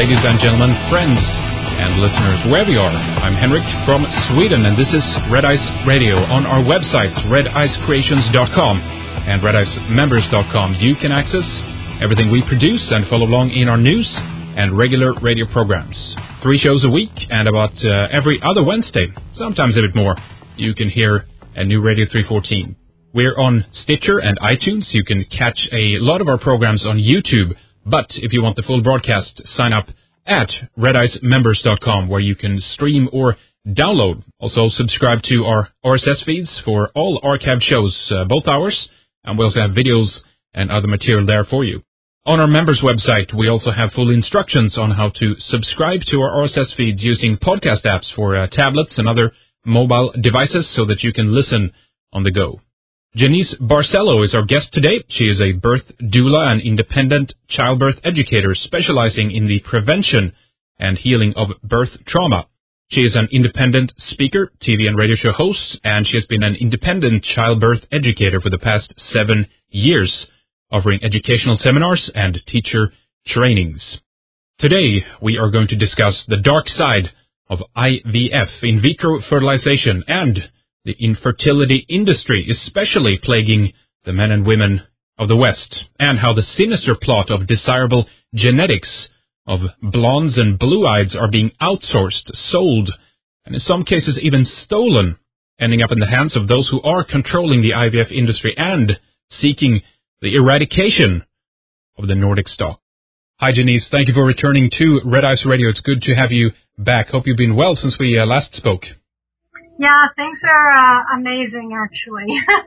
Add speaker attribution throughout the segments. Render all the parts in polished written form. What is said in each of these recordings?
Speaker 1: ladies and gentlemen, friends and listeners, wherever you are. I'm Henrik from Sweden, and this is Red Ice Radio. On our websites, redicecreations.com and redicemembers.com, you can access everything we produce and follow along in our news and regular radio programs. 3 shows a week, and about every other Wednesday, sometimes a bit more, you can hear a new Radio 314. We're on Stitcher and iTunes. You can catch a lot of our programs on YouTube. But if you want the full broadcast, sign up at redicemembers.com, where you can stream or download. Also, subscribe to our RSS feeds for all archived shows, both hours, and we also have videos and other material there for you. On our members website, we also have full instructions on how to subscribe to our RSS feeds using podcast apps for tablets and other mobile devices so that you can listen on the go. Janice Barcelo is our guest today. She is a birth doula and independent childbirth educator specializing in the prevention and healing of birth trauma. She is an independent speaker, TV and radio show host, and she has been an independent childbirth educator for the past 7 years, offering educational seminars and teacher trainings. Today, we are going to discuss the dark side of IVF, in vitro fertilization, and the infertility industry, especially plaguing the men and women of the West, and how the sinister plot of desirable genetics of blondes and blue-eyes are being outsourced, sold, and in some cases even stolen, ending up in the hands of those who are controlling the IVF industry and seeking the eradication of the Nordic stock. Hi, Janice. Thank you for returning to Red Ice Radio. It's good to have you back. Hope you've been well since we last spoke.
Speaker 2: Yeah, things are amazing, actually.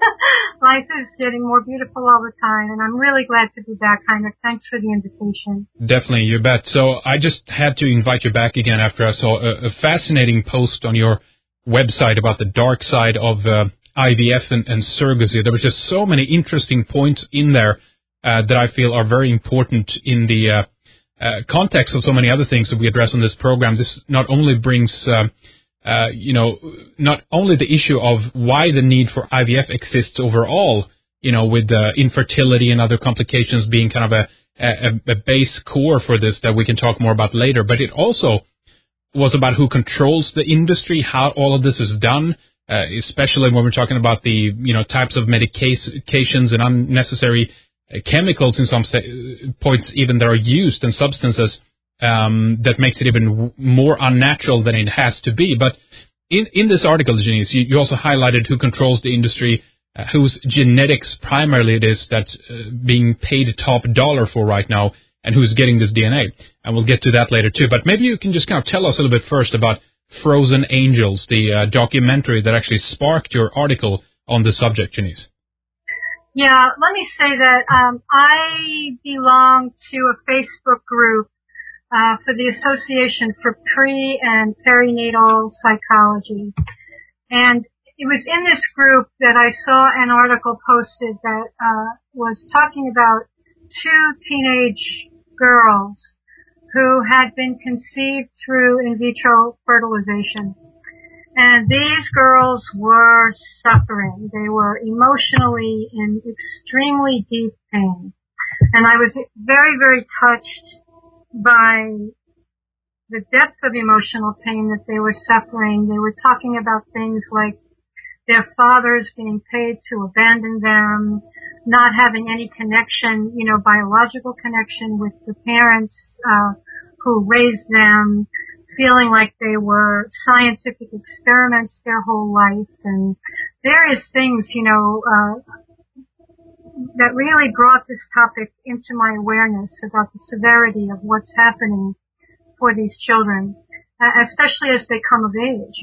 Speaker 2: Life is getting more beautiful all the time, and I'm really glad to be back, Heinrich. Thanks for the invitation.
Speaker 1: Definitely, you bet. So I just had to invite you back again after I saw a fascinating post on your website about the dark side of IVF and surrogacy. There was just so many interesting points in there that I feel are very important in the context of so many other things that we address on this program. This not only brings not only the issue of why the need for IVF exists overall, with infertility and other complications being kind of a base core for this that we can talk more about later, but it also was about who controls the industry, how all of this is done, especially when we're talking about the, types of medications and unnecessary chemicals in some points even that are used, and substances that makes it even more unnatural than it has to be. But in this article, Janice, you also highlighted who controls the industry, whose genetics primarily it is that's being paid top dollar for right now, and who's getting this DNA. And we'll get to that later too. But maybe you can just kind of tell us a little bit first about Frozen Angels, the documentary that actually sparked your article on the subject, Janice.
Speaker 2: Yeah, let me say that I belong to a Facebook group for the Association for Pre- and Perinatal Psychology. And it was in this group that I saw an article posted that was talking about 2 teenage girls who had been conceived through in vitro fertilization. And these girls were suffering. They were emotionally in extremely deep pain. And I was very, very touched by the depth of emotional pain that they were suffering. They were talking about things like their fathers being paid to abandon them, not having any connection, biological connection with the parents who raised them, feeling like they were scientific experiments their whole life, and various things, that really brought this topic into my awareness about the severity of what's happening for these children, especially as they come of age,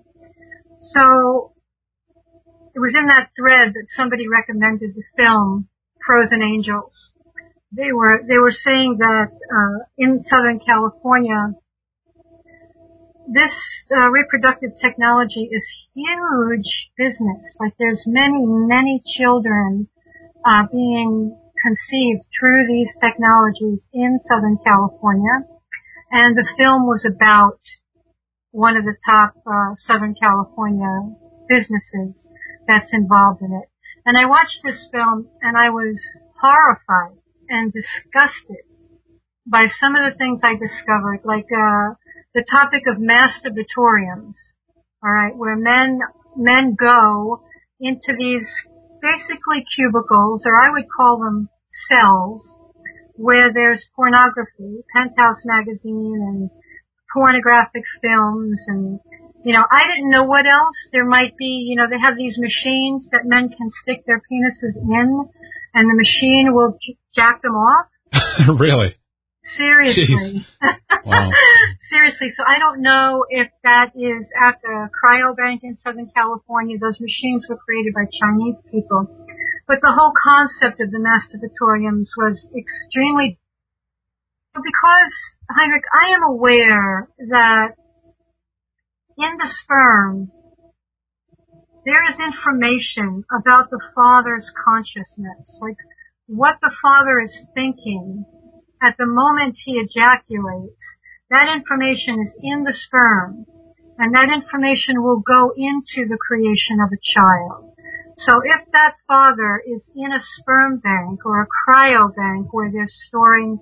Speaker 2: So it was in that thread that somebody recommended the film Frozen Angels. They were saying that in Southern California, this reproductive technology is huge business. Like there's many children being conceived through these technologies in Southern California. And the film was about one of the top Southern California businesses that's involved in it. And I watched this film and I was horrified and disgusted by some of the things I discovered, like the topic of masturbatoriums, all right, where men go into these basically cubicles, or I would call them cells, where there's pornography, Penthouse magazine, and pornographic films, and I didn't know what else there might be. They have these machines that men can stick their penises in, and the machine will jack them off.
Speaker 1: Really?
Speaker 2: Seriously.
Speaker 1: Wow.
Speaker 2: Seriously. So I don't know if that is at the cryobank in Southern California. Those machines were created by Chinese people. But the whole concept of the masturbatoriums was extremely... Because, Heinrich, I am aware that in the sperm, there is information about the father's consciousness, like what the father is thinking at the moment he ejaculates. That information is in the sperm, and that information will go into the creation of a child. So if that father is in a sperm bank or a cryobank where they're storing,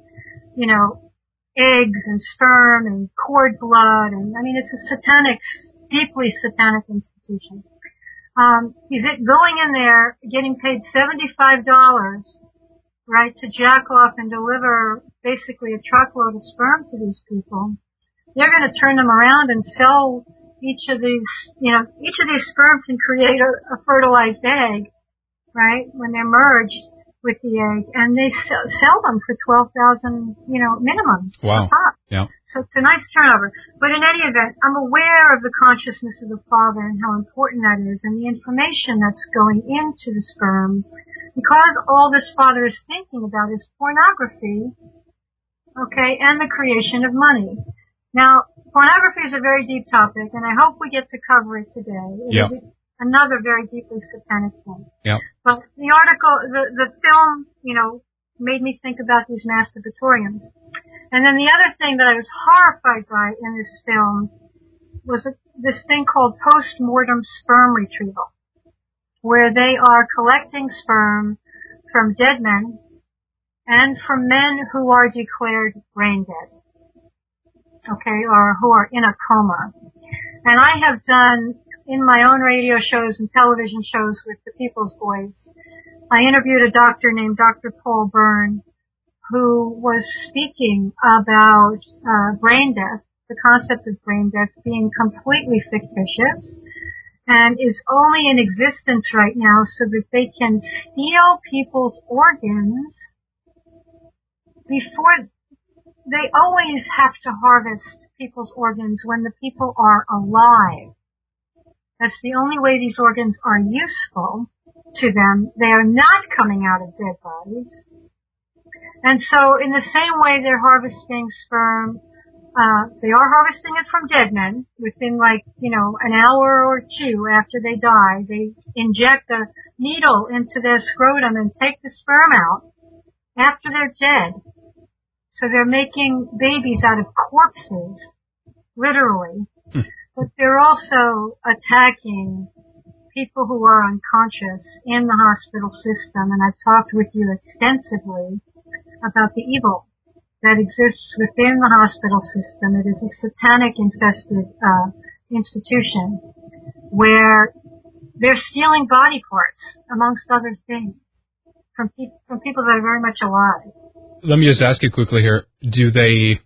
Speaker 2: eggs and sperm and cord blood, and it's a deeply satanic institution. Is it going in there, getting paid $75, right, to jack off and deliver basically a truckload of sperm to these people? They're going to turn them around and sell each of these sperm can create a fertilized egg, right, when they're merged with the egg, and they sell them for $12,000, minimum.
Speaker 1: Wow. Yeah.
Speaker 2: So it's a nice turnover. But in any event, I'm aware of the consciousness of the father and how important that is, and the information that's going into the sperm, because all this father is thinking about is pornography, okay, and the creation of money. Now, pornography is a very deep topic, and I hope we get to cover it today.
Speaker 1: Yeah.
Speaker 2: Another very deeply satanic thing.
Speaker 1: Yeah.
Speaker 2: But the article, the film, made me think about these masturbatoriums. And then the other thing that I was horrified by in this film was this thing called post-mortem sperm retrieval, where they are collecting sperm from dead men and from men who are declared brain dead, okay, or who are in a coma. And I have done, in my own radio shows and television shows with the People's Voice, I interviewed a doctor named Dr. Paul Byrne, who was speaking about brain death, the concept of brain death being completely fictitious, and is only in existence right now so that they can steal people's organs before... They always have to harvest people's organs when the people are alive. That's the only way these organs are useful to them. They are not coming out of dead bodies. And so in the same way they're harvesting sperm, they are harvesting it from dead men within an hour or two after they die. They inject a needle into their scrotum and take the sperm out after they're dead. So they're making babies out of corpses, literally. But they're also attacking people who are unconscious in the hospital system. And I've talked with you extensively about the evil that exists within the hospital system. It is a satanic-infested institution where they're stealing body parts, amongst other things, from people that are very much alive.
Speaker 1: Let me just ask you quickly here. Do they,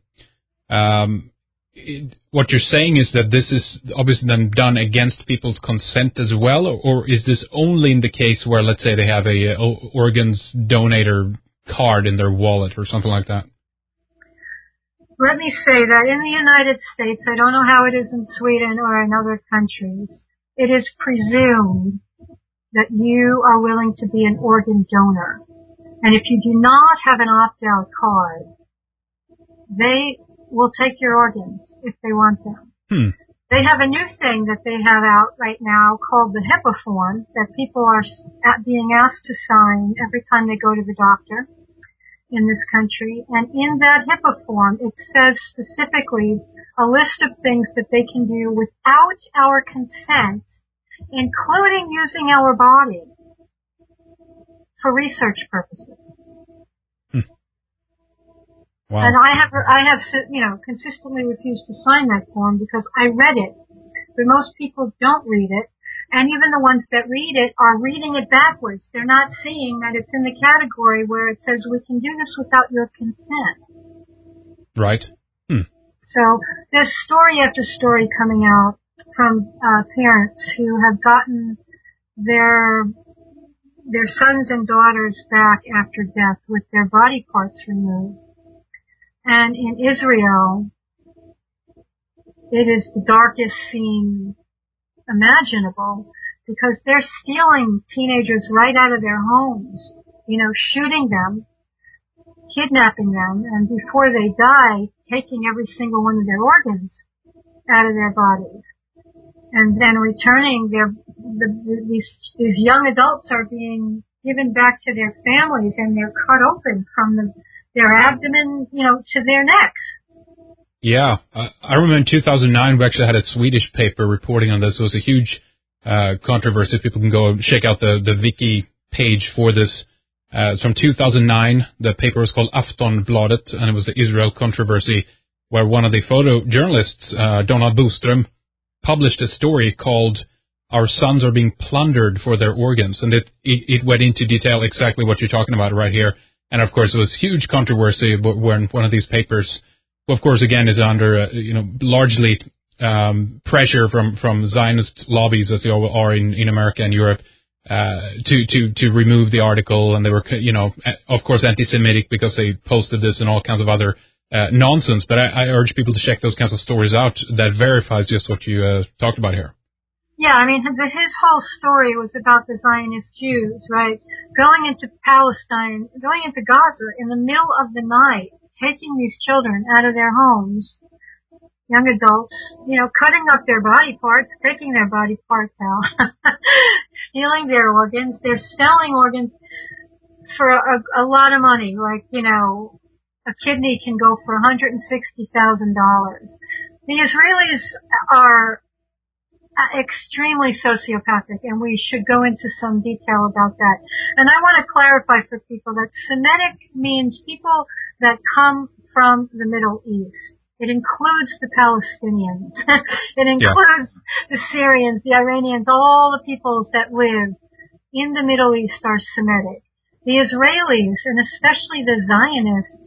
Speaker 1: what you're saying is that this is obviously then done against people's consent as well, or is this only in the case where, let's say, they have a organs donator card in their wallet or something like that?
Speaker 2: Let me say that in the United States, I don't know how it is in Sweden or in other countries, it is presumed that you are willing to be an organ donor. And if you do not have an opt-out card, they will take your organs if they want them. They have a new thing that they have out right now called the HIPAA form that people are being asked to sign every time they go to the doctor in this country. And in that HIPAA form, it says specifically a list of things that they can do without our consent, including using our body for research purposes.
Speaker 1: Wow.
Speaker 2: And I have, consistently refused to sign that form because I read it. But most people don't read it. And even the ones that read it are reading it backwards. They're not seeing that it's in the category where it says we can do this without your consent.
Speaker 1: Right.
Speaker 2: So there's story after story coming out from parents who have gotten their sons and daughters back after death with their body parts removed. And in Israel, it is the darkest scene imaginable because they're stealing teenagers right out of their homes, shooting them, kidnapping them, and before they die, taking every single one of their organs out of their bodies. And then returning these young adults are being given back to their families and they're cut open from their abdomen, to their necks.
Speaker 1: Yeah. I remember in 2009 we actually had a Swedish paper reporting on this. It was a huge controversy. People can go and check out the wiki page for this. It's from 2009. The paper was called Aftonbladet, and it was the Israel controversy, where one of the photojournalists, Donald Boström, published a story called "Our Sons Are Being Plundered for Their Organs," and it went into detail exactly what you're talking about right here. And of course, it was huge controversy when one of these papers, of course, again, is under largely pressure from Zionist lobbies, as they all are in America and Europe, to remove the article, and they were of course anti-Semitic because they posted this and all kinds of other nonsense. But I urge people to check those kinds of stories out that verifies just what you talked about here.
Speaker 2: Yeah, I mean, his whole story was about the Zionist Jews, right? Going into Palestine, going into Gaza in the middle of the night, taking these children out of their homes, young adults, cutting up their body parts, taking their body parts out, stealing their organs. They're selling organs for a lot of money, like, a kidney can go for $160,000. The Israelis are extremely sociopathic, and we should go into some detail about that. And I want to clarify for people that Semitic means people that come from the Middle East. It includes the Palestinians. It includes the Syrians, the Iranians, all the peoples that live in the Middle East are Semitic. The Israelis, and especially the Zionists,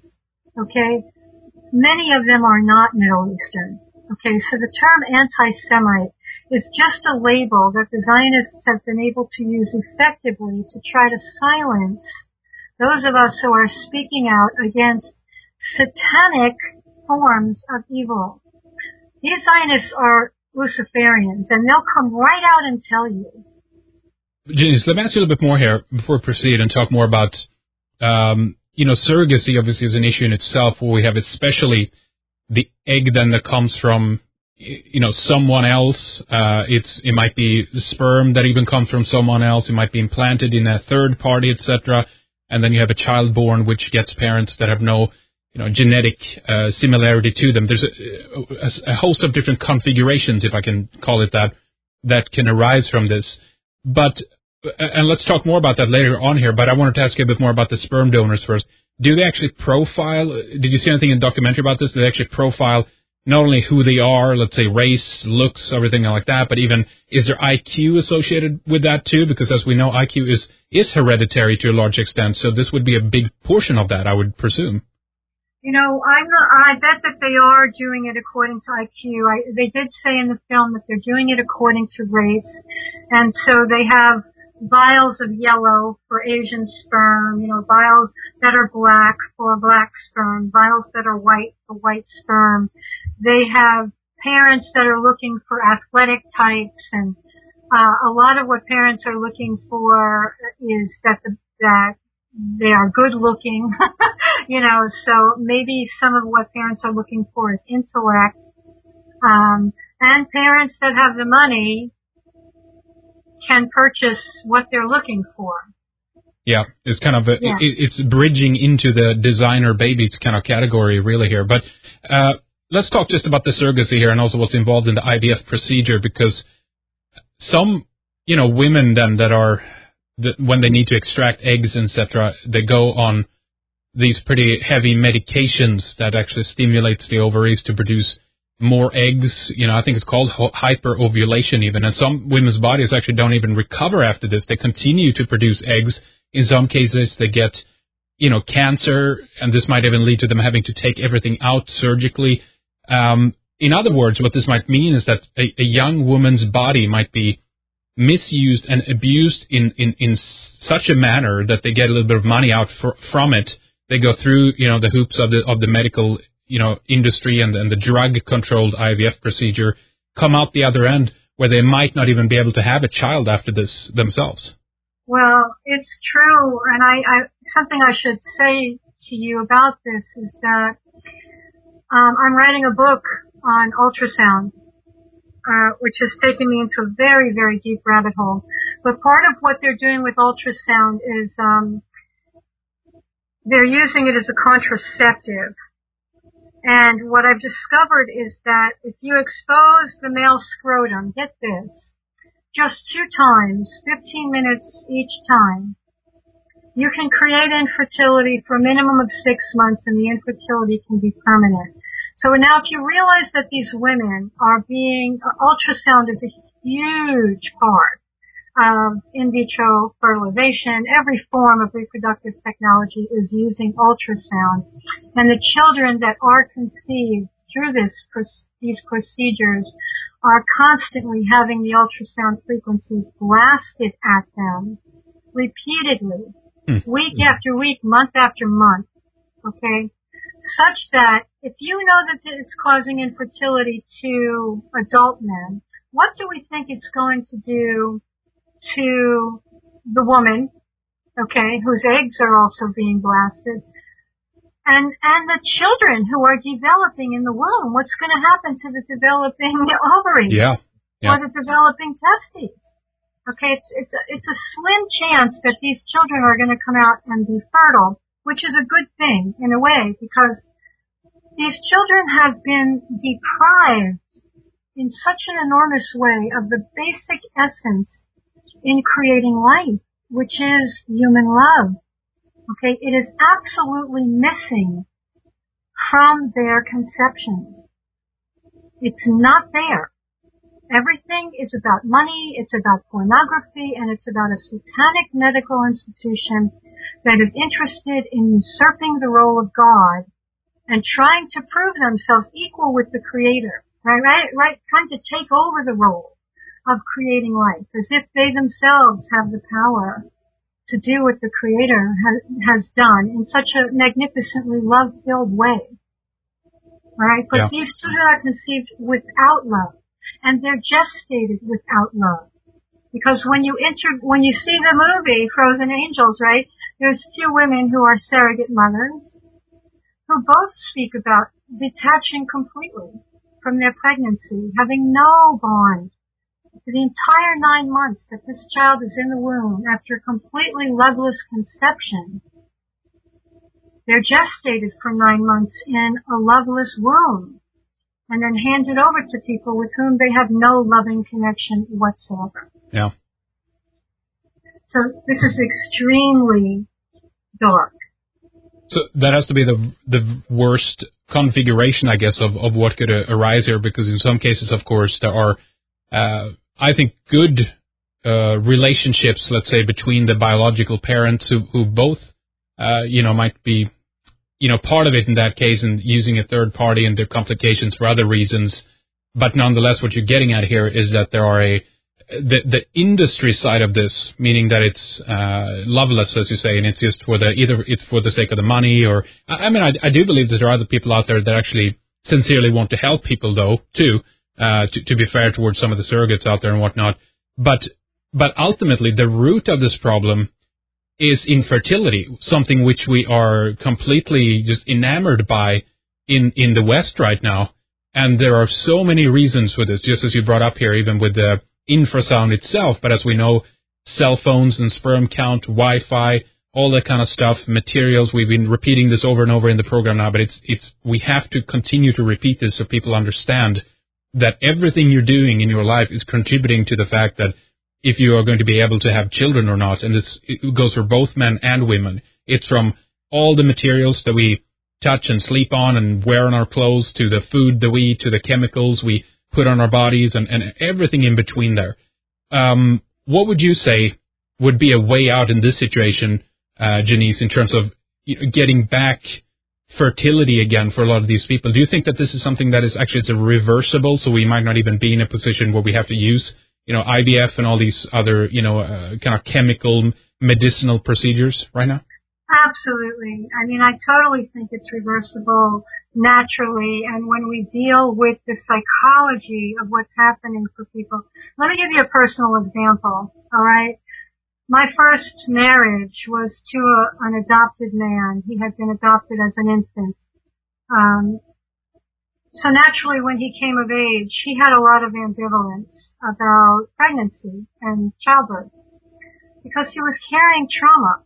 Speaker 2: many of them are not Middle Eastern. So the term anti-Semite is just a label that the Zionists have been able to use effectively to try to silence those of us who are speaking out against satanic forms of evil. These Zionists are Luciferians, and they'll come right out and tell you.
Speaker 1: Janice, let me ask you a little bit more here before we proceed and talk more about, surrogacy obviously is an issue in itself, where we have especially the egg then that comes from someone else. It might be sperm that even comes from someone else. It might be implanted in a third party, etc. And then you have a child born which gets parents that have no, genetic similarity to them. There's a host of different configurations, if I can call it that can arise from this. And let's talk more about that later on here. But I wanted to ask you a bit more about the sperm donors first. Do they actually profile? Did you see anything in the documentary about this? Do they actually profile not only who they are, let's say race, looks, everything like that, but even is there IQ associated with that too? Because as we know, IQ is hereditary to a large extent, so this would be a big portion of that, I would presume.
Speaker 2: I bet that they are doing it according to IQ. They did say in the film that they're doing it according to race, and so they have vials of yellow for Asian sperm, vials that are black for black sperm, vials that are white for white sperm. They have parents that are looking for athletic types, and a lot of what parents are looking for is that they are good looking, so maybe some of what parents are looking for is intellect, and parents that have the money can purchase what they're looking for.
Speaker 1: Yeah, it's kind of it's bridging into the designer babies kind of category really here. But let's talk just about the surrogacy here and also what's involved in the IVF procedure, because some, women then that are, when they need to extract eggs, etc., they go on these pretty heavy medications that actually stimulates the ovaries to produce more eggs. I think it's called hyperovulation even. And some women's bodies actually don't even recover after this. They continue to produce eggs. In some cases, they get, cancer, and this might even lead to them having to take everything out surgically. In other words, what this might mean is that a young woman's body might be misused and abused in such a manner that they get a little bit of money out from it. They go through, the hoops of the medical, industry and the drug-controlled IVF procedure, come out the other end where they might not even be able to have a child after this themselves.
Speaker 2: Well, it's true, and I something I should say to you about this is that I'm writing a book on ultrasound, which has taken me into a very, very deep rabbit hole. But part of what they're doing with ultrasound is they're using it as a contraceptive. And what I've discovered is that if you expose the male scrotum, get this, just 2 times, 15 minutes each time, you can create infertility for a minimum of 6 months, and the infertility can be permanent. So now if you realize that these women are ultrasound is a huge part of in vitro fertilization. Every form of reproductive technology is using ultrasound. And the children that are conceived through these procedures are constantly having the ultrasound frequencies blasted at them repeatedly, week after week, month after month, okay? Such that if you know that it's causing infertility to adult men, what do we think it's going to do to the woman, okay, whose eggs are also being blasted, and the children who are developing in the womb? What's going to happen to the developing ovaries?
Speaker 1: Yeah.
Speaker 2: Or the developing testes? Okay, it's a slim chance that these children are going to come out and be fertile, which is a good thing in a way, because these children have been deprived in such an enormous way of the basic essence in creating life, which is human love. Okay, it is absolutely missing from their conception. It's not there. Everything is about money, it's about pornography, and it's about a satanic medical institution that is interested in usurping the role of God and trying to prove themselves equal with the Creator, right? Trying to take over the role of creating life, as if they themselves have the power to do what the Creator has done in such a magnificently love-filled way, right? But these children are conceived without love, and they're gestated without love. Because when you see the movie Frozen Angels, right, there's 2 women who are surrogate mothers who both speak about detaching completely from their pregnancy, having no bond for the entire 9 months that this child is in the womb after completely loveless conception. They're gestated for 9 months in a loveless womb and then handed over to people with whom they have no loving connection whatsoever.
Speaker 1: Yeah.
Speaker 2: So this is extremely dark.
Speaker 1: So that has to be the worst configuration, I guess, of what could arise here, because in some cases, of course, there are, I think, good relationships, let's say, between the biological parents who both, might be, part of it in that case and using a third party and their complications for other reasons. But nonetheless, what you're getting at here is that there are the industry side of this, meaning that it's loveless, as you say, and it's just either it's for the sake of the money, or I do believe that there are other people out there that actually sincerely want to help people, though, too, to be fair towards some of the surrogates out there and whatnot. But ultimately, the root of this problem is infertility, something which we are completely just enamored by in the West right now. And there are so many reasons for this, just as you brought up here, even with the infrasound itself. But as we know, cell phones and sperm count, Wi-Fi, all that kind of stuff, materials. We've been repeating this over and over in the program now, but we have to continue to repeat this so people understand that everything you're doing in your life is contributing to the fact that if you are going to be able to have children or not, and it goes for both men and women. It's from all the materials that we touch and sleep on and wear on our clothes, to the food that we eat, to the chemicals we put on our bodies, and everything in between there. What would you say would be a way out in this situation, Janice, in terms of getting back fertility again for a lot of these people? Do you think that this is something that is actually it's a reversible, so we might not even be in a position where we have to use, IVF and all these other, kind of chemical medicinal procedures right now?
Speaker 2: Absolutely. I mean, I totally think it's reversible naturally, and when we deal with the psychology of what's happening for people. Let me give you a personal example, all right? My first marriage was to an adopted man. He had been adopted as an infant. So naturally, when he came of age, he had a lot of ambivalence about pregnancy and childbirth because he was carrying trauma.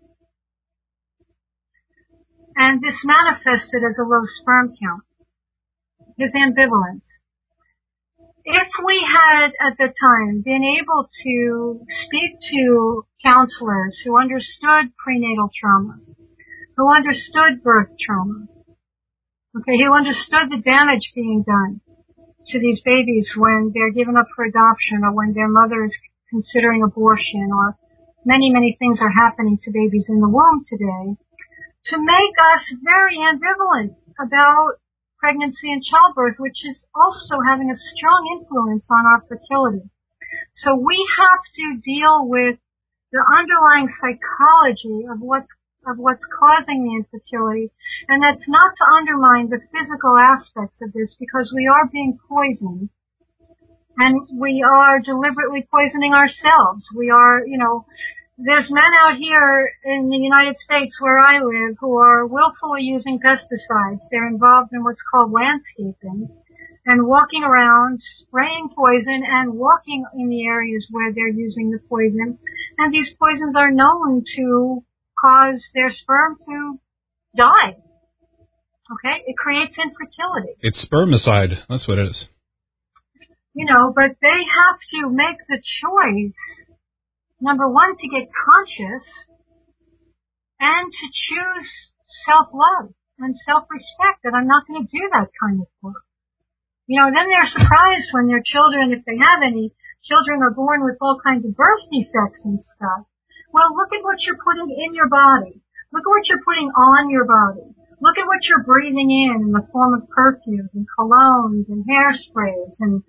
Speaker 2: And this manifested as a low sperm count, his ambivalence. If we had, at the time, been able to speak to counselors who understood prenatal trauma, who understood birth trauma, who understood the damage being done to these babies when they're given up for adoption or when their mother is considering abortion, or many, many things are happening to babies in the womb today, to make us very ambivalent about pregnancy and childbirth, which is also having a strong influence on our fertility. So we have to deal with the underlying psychology of what's causing the infertility, and that's not to undermine the physical aspects of this, because we are being poisoned, and we are deliberately poisoning ourselves. We are, there's men out here in the United States where I live who are willfully using pesticides. They're involved in what's called landscaping and walking around, spraying poison and walking in the areas where they're using the poison. And these poisons are known to cause their sperm to die. Okay? It creates infertility.
Speaker 1: It's spermicide. That's what it is.
Speaker 2: But they have to make the choice, number one, to get conscious and to choose self-love and self-respect, that I'm not going to do that kind of work. Then they're surprised when their children, if they have any children, are born with all kinds of birth defects and stuff. Well, look at what you're putting in your body. Look at what you're putting on your body. Look at what you're breathing in the form of perfumes and colognes and hairsprays and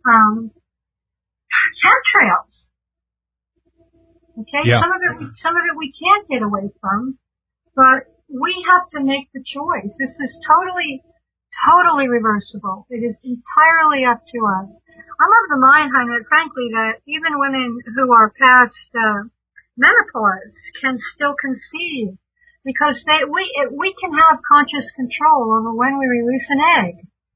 Speaker 2: chemtrails. Okay, yeah. Some of it we can't get away from, but we have to make the choice. This is totally reversible. It is entirely up to us. I'm of the mind, Hannah, frankly, that even women who are past menopause can still conceive, because we can have conscious control over when we release an egg.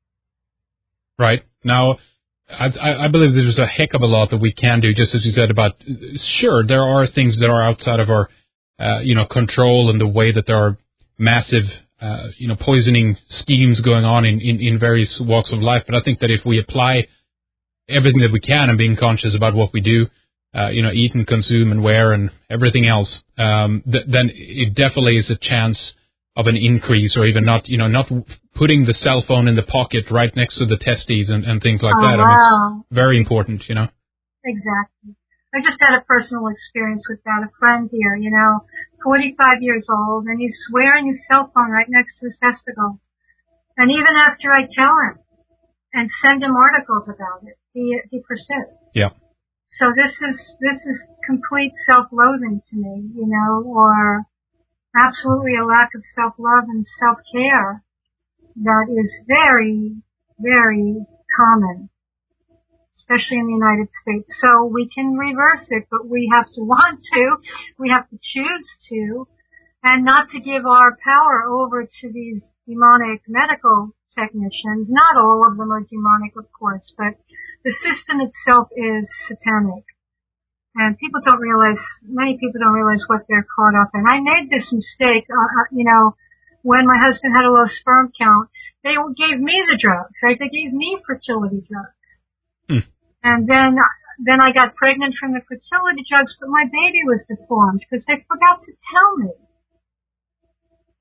Speaker 2: Right.
Speaker 1: Now, I believe there's a heck of a lot that we can do, just as you said about, sure, there are things that are outside of our, control, and the way that there are massive, poisoning schemes going on in various walks of life. But I think that if we apply everything that we can and being conscious about what we do, eat and consume and wear and everything else, then it definitely is a chance of an increase, or even not putting the cell phone in the pocket right next to the testes and things like that.
Speaker 2: Wow.
Speaker 1: I mean, it's very important,
Speaker 2: Exactly. I just had a personal experience with that. A friend here, 45 years old, and he's wearing his cell phone right next to his testicles. And even after I tell him and send him articles about it, he persists.
Speaker 1: Yeah.
Speaker 2: So this is complete self-loathing to me, or absolutely a lack of self-love and self-care that is very, very common, especially in the United States. So we can reverse it, but we have to want to, we have to choose to, and not to give our power over to these demonic medical technicians. Not all of them are demonic, of course, but the system itself is satanic. And many people don't realize what they're caught up in. I made this mistake, when my husband had a low sperm count. They gave me the drugs, right? They gave me fertility drugs. And then I got pregnant from the fertility drugs, but my baby was deformed because they forgot to tell me.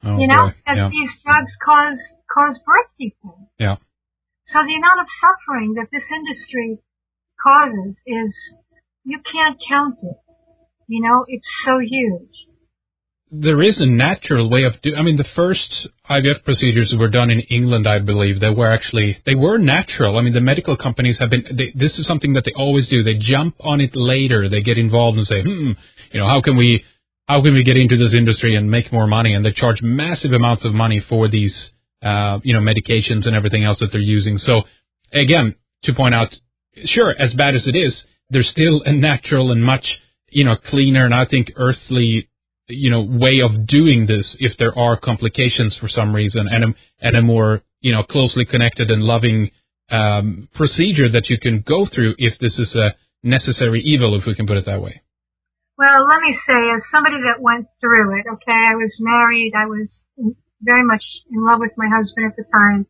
Speaker 1: Oh,
Speaker 2: you know,
Speaker 1: boy.
Speaker 2: that
Speaker 1: Yeah.
Speaker 2: these drugs cause birth defects.
Speaker 1: Yeah.
Speaker 2: So the amount of suffering that this industry causes is, you can't count it. You know, it's so huge.
Speaker 1: There is a natural way of doing. I mean, the first IVF procedures were done in England, I believe. They were natural. I mean, the medical companies have been. This is something that they always do. They jump on it later. They get involved and say, you know, how can we get into this industry and make more money? And they charge massive amounts of money for these, you know, medications and everything else that they're using. So, again, to point out, sure, as bad as it is, there's still a natural and much, you know, cleaner and I think earthly, you know, way of doing this if there are complications for some reason, and a more, you know, closely connected and loving procedure that you can go through if this is a necessary evil, if we can put it that way.
Speaker 2: Well, let me say, as somebody that went through it, okay, I was married, I was very much in love with my husband at the time.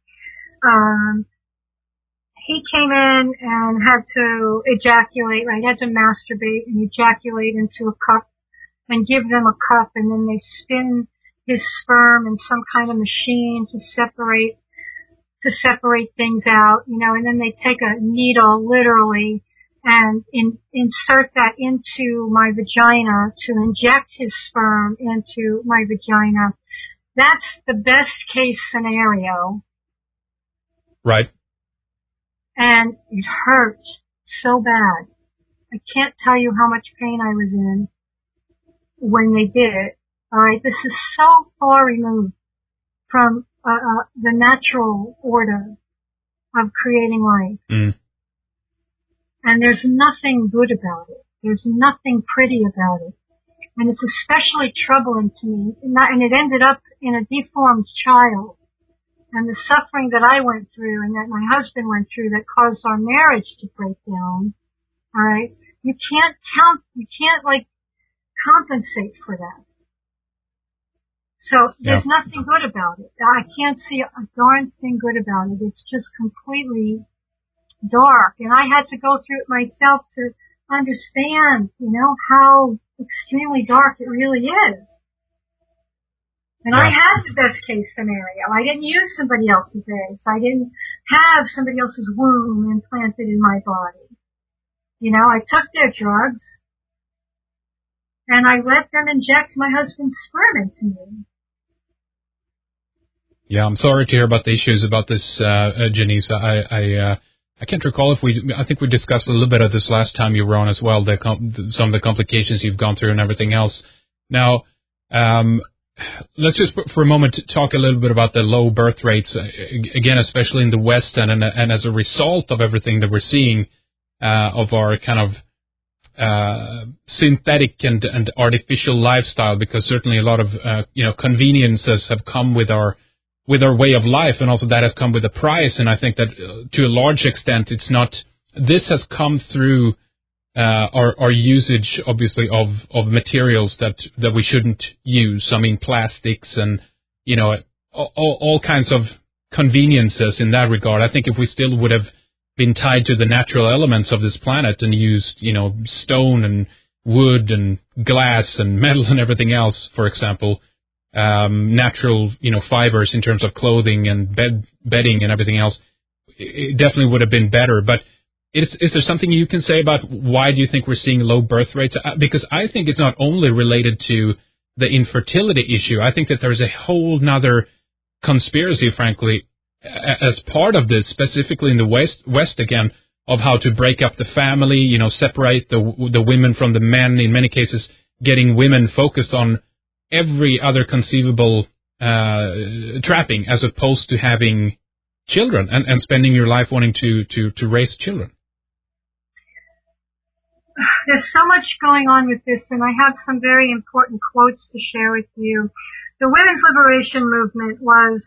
Speaker 2: He came in and had to ejaculate, right, he had to masturbate and ejaculate into a cup and give them a cup, and then they spin his sperm in some kind of machine to separate things out, you know, and then they take a needle, literally, and insert that into my vagina to inject his sperm into my vagina. That's the best case scenario.
Speaker 1: Right.
Speaker 2: And it hurt so bad. I can't tell you how much pain I was in when they did it. All right, this is so far removed from the natural order of creating life.
Speaker 1: Mm.
Speaker 2: And there's nothing good about it. There's nothing pretty about it. And it's especially troubling to me. And it ended up in a deformed child. And the suffering that I went through and that my husband went through that caused our marriage to break down. All right, you can't compensate for that. So there's nothing good about it. I can't see a darn thing good about it. It's just completely dark. And I had to go through it myself to understand, you know, how extremely dark it really is. And I had the best case scenario. I didn't use somebody else's eggs. I didn't have somebody else's womb implanted in my body. You know, I took their drugs and I let them inject my husband's sperm into me.
Speaker 1: Yeah, I'm sorry to hear about the issues about this, Janice. I can't recall I think we discussed a little bit of this last time you were on as well, some of the complications you've gone through and everything else. Now, let's just for a moment talk a little bit about the low birth rates, again, especially in the West, and as a result of everything that we're seeing, of our kind of synthetic and artificial lifestyle, because certainly a lot of you know, conveniences have come with our way of life, and also that has come with a price. And I think that to a large extent, this has come through our usage, obviously, of materials that we shouldn't use. I mean, plastics and, you know, all kinds of conveniences in that regard. I think if we still would have been tied to the natural elements of this planet and used, you know, stone and wood and glass and metal and everything else, for example, natural, you know, fibers in terms of clothing and bedding and everything else, it definitely would have been better. But is there something you can say about why do you think we're seeing low birth rates? Because I think it's not only related to the infertility issue. I think that there's a whole nother conspiracy, frankly, as part of this, specifically in the West again, of how to break up the family, you know, separate the women from the men, in many cases getting women focused on every other conceivable trapping, as opposed to having children and spending your life wanting to raise children.
Speaker 2: There's so much going on with this, and I have some very important quotes to share with you. The women's liberation movement was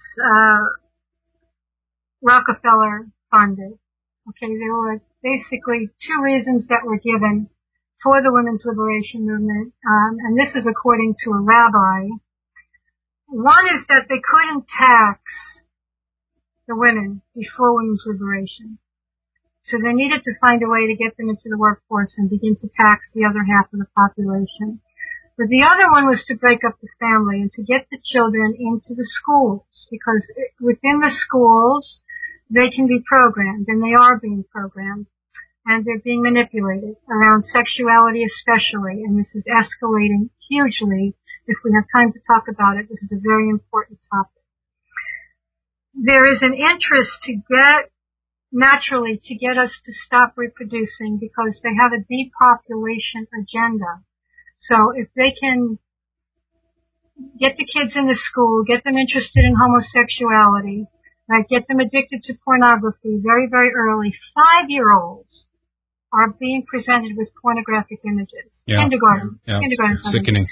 Speaker 2: Rockefeller funded. Okay, there were basically two reasons that were given for the women's liberation movement, and this is according to a rabbi. One is that they couldn't tax the women before women's liberation. So they needed to find a way to get them into the workforce and begin to tax the other half of the population. But the other one was to break up the family and to get the children into the schools, because within the schools, they can be programmed, and they are being programmed, and they're being manipulated around sexuality especially, and this is escalating hugely. If we have time to talk about it, this is a very important topic. There is an interest to get us to stop reproducing because they have a depopulation agenda. So if they can get the kids in the school, get them interested in homosexuality, right, get them addicted to pornography very, very early, 5-year-olds are being presented with pornographic images.
Speaker 1: Yeah.
Speaker 2: Kindergarten.
Speaker 1: Sickening.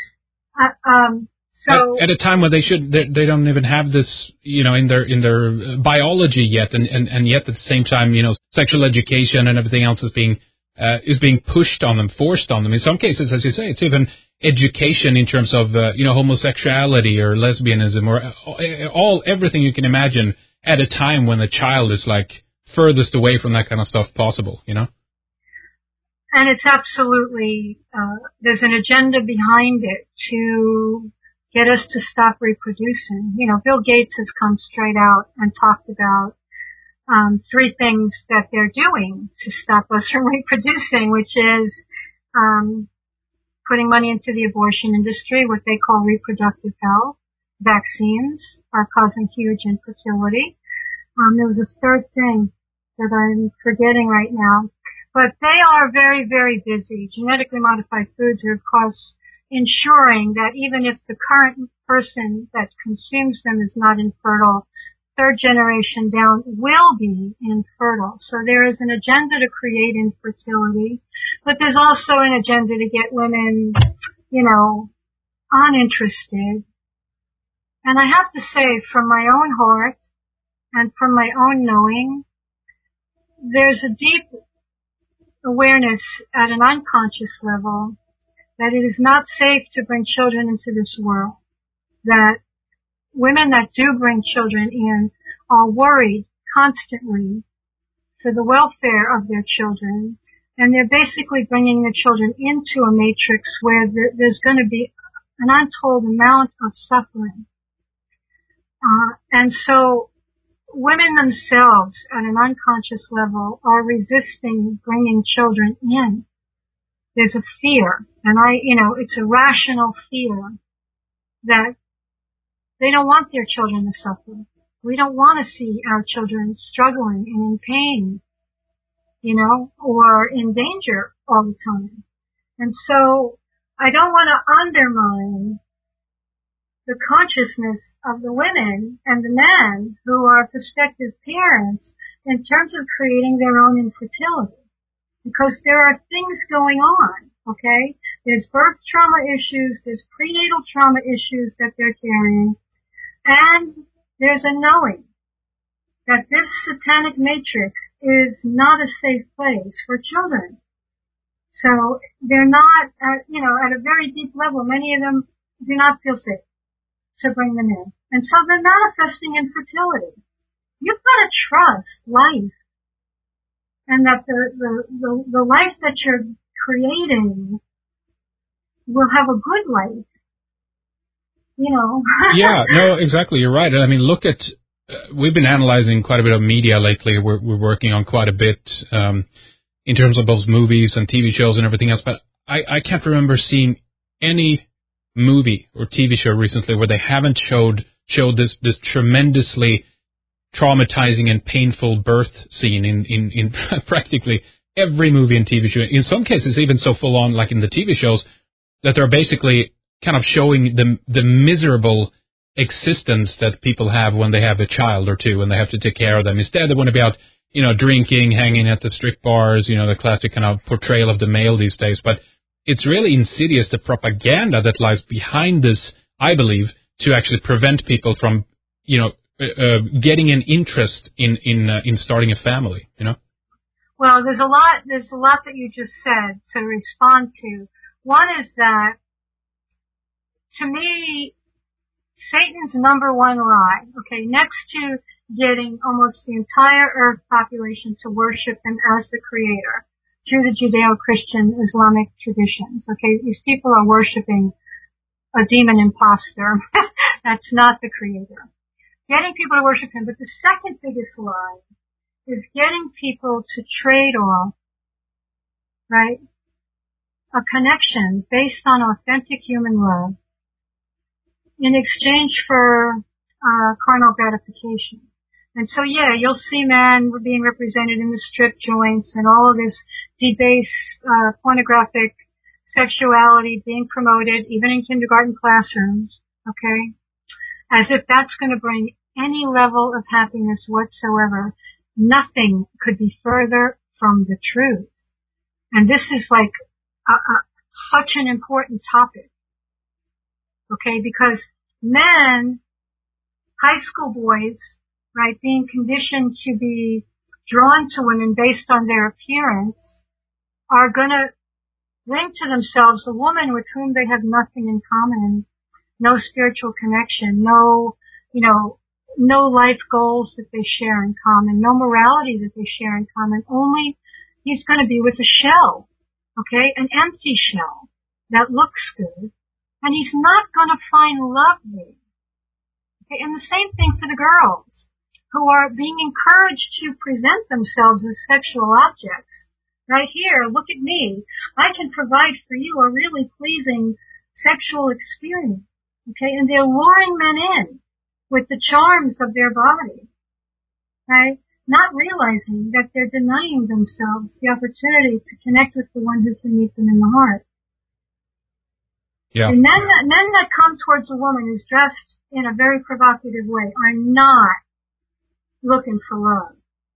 Speaker 2: So
Speaker 1: at a time when they don't even have this, in their biology yet, and yet at the same time, sexual education and everything else is being pushed on them, forced on them. In some cases, as you say, it's even education in terms of homosexuality or lesbianism or everything you can imagine at a time when the child is like furthest away from that kind of stuff possible.
Speaker 2: And it's absolutely there's an agenda behind it to get us to stop reproducing. Bill Gates has come straight out and talked about 3 things that they're doing to stop us from reproducing, which is putting money into the abortion industry, what they call reproductive health. Vaccines are causing huge infertility. There was a 3rd thing that I'm forgetting right now. But they are very, very busy. Genetically modified foods are, of course, ensuring that even if the current person that consumes them is not infertile, 3rd generation down will be infertile. So there is an agenda to create infertility, but there's also an agenda to get women, uninterested. And I have to say, from my own heart and from my own knowing, there's a deep awareness at an unconscious level that it is not safe to bring children into this world, that women that do bring children in are worried constantly for the welfare of their children, and they're basically bringing the children into a matrix where there's going to be an untold amount of suffering. And so women themselves at an unconscious level are resisting bringing children in. There's a fear, and it's a rational fear that they don't want their children to suffer. We don't want to see our children struggling and in pain, or in danger all the time. And so I don't want to undermine the consciousness of the women and the men who are prospective parents in terms of creating their own infertility. Because there are things going on, okay? There's birth trauma issues, there's prenatal trauma issues that they're carrying, and there's a knowing that this satanic matrix is not a safe place for children. So they're not, at a very deep level, many of them do not feel safe to bring them in. And so they're manifesting infertility. You've got to trust life, and that the life that you're creating will have a good life.
Speaker 1: Yeah, no, exactly. You're right. I mean, look at, we've been analyzing quite a bit of media lately. We're working on quite a bit in terms of both movies and TV shows and everything else. But I can't remember seeing any movie or TV show recently where they haven't showed this tremendously traumatizing and painful birth scene in practically every movie and TV show. In some cases, even so full on, like in the TV shows, that they're basically kind of showing the miserable existence that people have when they have a child or two and they have to take care of them. Instead, they want to be out, drinking, hanging at the strip bars, the classic kind of portrayal of the male these days. But it's really insidious, the propaganda that lies behind this, I believe, to actually prevent people from, getting an interest in starting a family,
Speaker 2: Well, there's a lot that you just said to respond to. One is that, to me, Satan's number one lie, okay, next to getting almost the entire earth population to worship him as the creator through the Judeo-Christian Islamic traditions, okay, these people are worshiping a demon imposter. That's not the creator. Getting people to worship him. But the second biggest lie is getting people to trade off, right, a connection based on authentic human love in exchange for carnal gratification. And so, yeah, you'll see men being represented in the strip joints and all of this debased pornographic sexuality being promoted, even in kindergarten classrooms, okay? As if that's going to bring any level of happiness whatsoever. Nothing could be further from the truth. And this is like such an important topic, okay? Because men, high school boys, right, being conditioned to be drawn to women based on their appearance, are going to bring to themselves a woman with whom they have nothing in common, no spiritual connection, no life goals that they share in common, no morality that they share in common. Only he's going to be with a shell, okay, an empty shell that looks good, and he's not going to find love there. Okay, and the same thing for the girls who are being encouraged to present themselves as sexual objects. Right here, look at me. I can provide for you a really pleasing sexual experience. Okay, and they're luring men in with the charms of their body. Right? Not realizing that they're denying themselves the opportunity to connect with the one who can meet them in the heart.
Speaker 1: Yeah.
Speaker 2: And men that come towards a woman who's dressed in a very provocative way are not looking for love.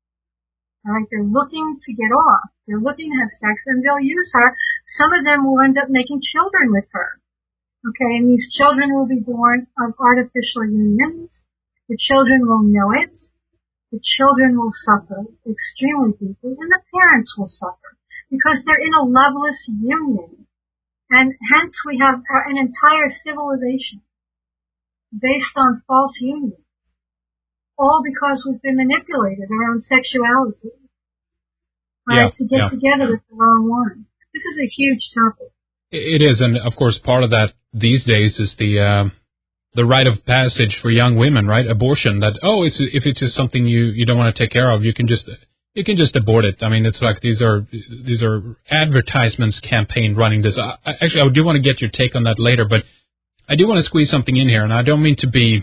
Speaker 2: All right, they're looking to get off. They're looking to have sex, and they'll use her. Some of them will end up making children with her. Okay, and these children will be born of artificial unions. The children will know it. The children will suffer extremely deeply, and the parents will suffer because they're in a loveless union. And hence we have an entire civilization based on false unions. All because we've been manipulated around sexuality, right, to get together with the wrong one. This is a huge topic.
Speaker 1: It is, and of course part of that these days is the rite of passage for young women, right? Abortion. That if it's just something you don't want to take care of, you can just abort it. I mean, it's like these are advertisements campaign running this. Actually, I do want to get your take on that later, but I do want to squeeze something in here, and I don't mean to be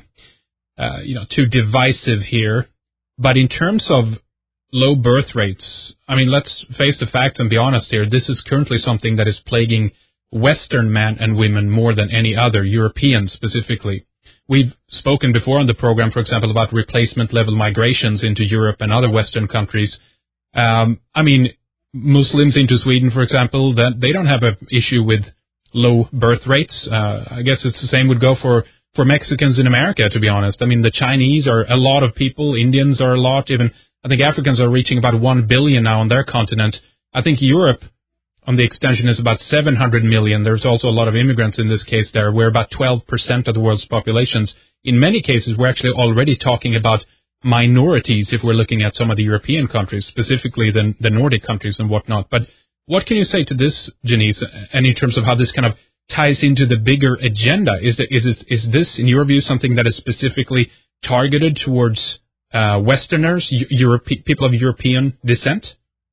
Speaker 1: too divisive here, but in terms of low birth rates, I mean, let's face the facts and be honest here. This is currently something that is plaguing Western men and women more than any other, Europeans specifically. We've spoken before on the program, for example, about replacement level migrations into Europe and other Western countries. I mean, Muslims into Sweden, for example, that they don't have an issue with low birth rates. I guess it's the same would go for Mexicans in America, to be honest. I mean, the Chinese are a lot of people, Indians are a lot, even I think Africans are reaching about 1 billion now on their continent. I think Europe on the extension is about 700 million. There's also a lot of immigrants in this case there. We're about 12% of the world's populations. In many cases, we're actually already talking about minorities if we're looking at some of the European countries, specifically the Nordic countries and whatnot. But what can you say to this, Janice, and in terms of how this kind of ties into the bigger agenda? Is this, in your view, something that is specifically targeted towards Westerners, people of European descent?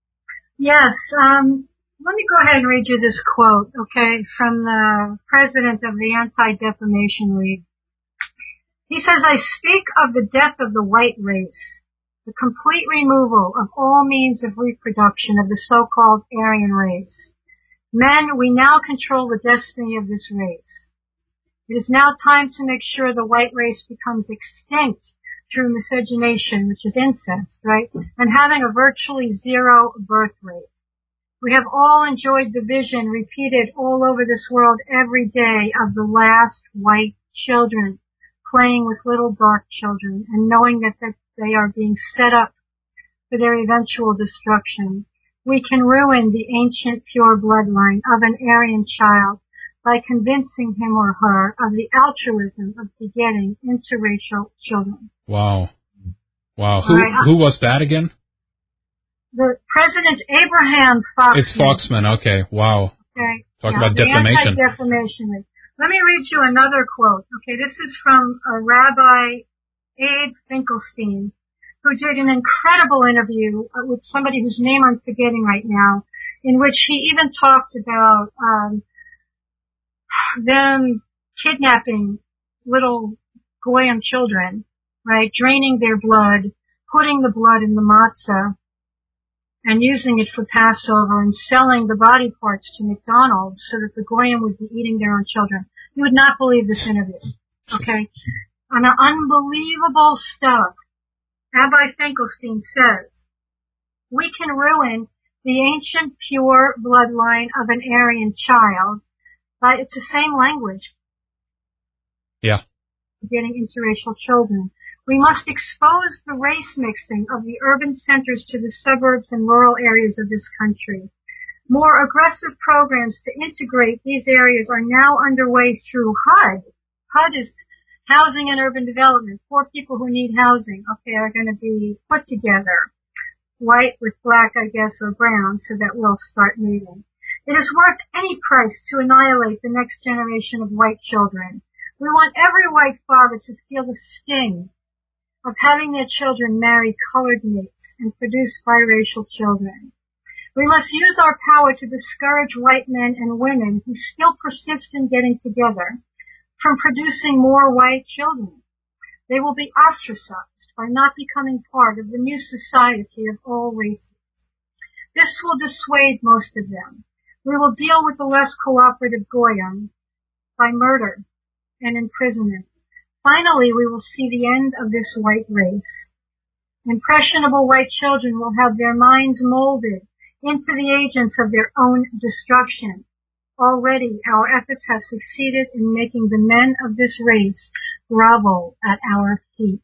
Speaker 2: Yes. Let me go ahead and read you this quote, okay, from the president of the Anti-Defamation League. He says, "I speak of the death of the white race, the complete removal of all means of reproduction of the so-called Aryan race. Men, we now control the destiny of this race. It is now time to make sure the white race becomes extinct through miscegenation, which is incest, right, and having a virtually zero birth rate. We have all enjoyed the vision repeated all over this world every day of the last white children playing with little dark children and knowing that they are being set up for their eventual destruction. We can ruin the ancient pure bloodline of an Aryan child by convincing him or her of the altruism of begetting interracial children."
Speaker 1: Wow. Who was that again?
Speaker 2: The President Abraham Foxman.
Speaker 1: It's Foxman, okay, wow.
Speaker 2: Okay.
Speaker 1: Talk about defamation.
Speaker 2: Anti-Defamation League. Let me read you another quote. Okay, this is from Rabbi Abe Finkelstein, who did an incredible interview with somebody whose name I'm forgetting right now, in which he even talked about them kidnapping little Goyim children, right, draining their blood, putting the blood in the matzah, and using it for Passover and selling the body parts to McDonald's so that the Goyim would be eating their own children. You would not believe this interview, okay? On an unbelievable stuff, Rabbi Finkelstein says, we can ruin the ancient pure bloodline of an Aryan child, but it's the same language.
Speaker 1: Yeah.
Speaker 2: Getting interracial children. We must expose the race mixing of the urban centers to the suburbs and rural areas of this country. More aggressive programs to integrate these areas are now underway through HUD. HUD is Housing and Urban Development. Poor people who need housing, okay, are going to be put together. White with black, I guess, or brown, so that we'll start mating. It is worth any price to annihilate the next generation of white children. We want every white father to feel the sting of having their children marry colored mates and produce biracial children. We must use our power to discourage white men and women who still persist in getting together from producing more white children. They will be ostracized by not becoming part of the new society of all races. This will dissuade most of them. We will deal with the less cooperative Goyim by murder and imprisonment. Finally, we will see the end of this white race. Impressionable white children will have their minds molded into the agents of their own destruction. Already, our efforts have succeeded in making the men of this race grovel at our feet.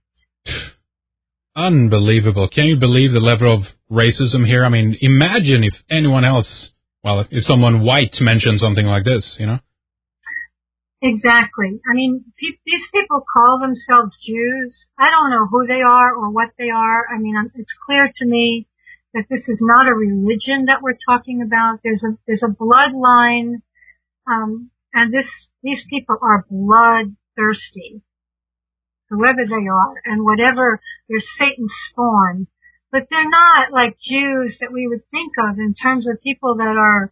Speaker 1: Unbelievable. Can you believe the level of racism here? I mean, imagine if anyone else, well, if someone white mentioned something like this, you know?
Speaker 2: Exactly. I mean, these people call themselves Jews. I don't know who they are or what they are. I mean, it's clear to me that this is not a religion that we're talking about. There's a bloodline, and these people are bloodthirsty, whoever they are, and whatever, they're Satan's spawn. But they're not like Jews that we would think of in terms of people that are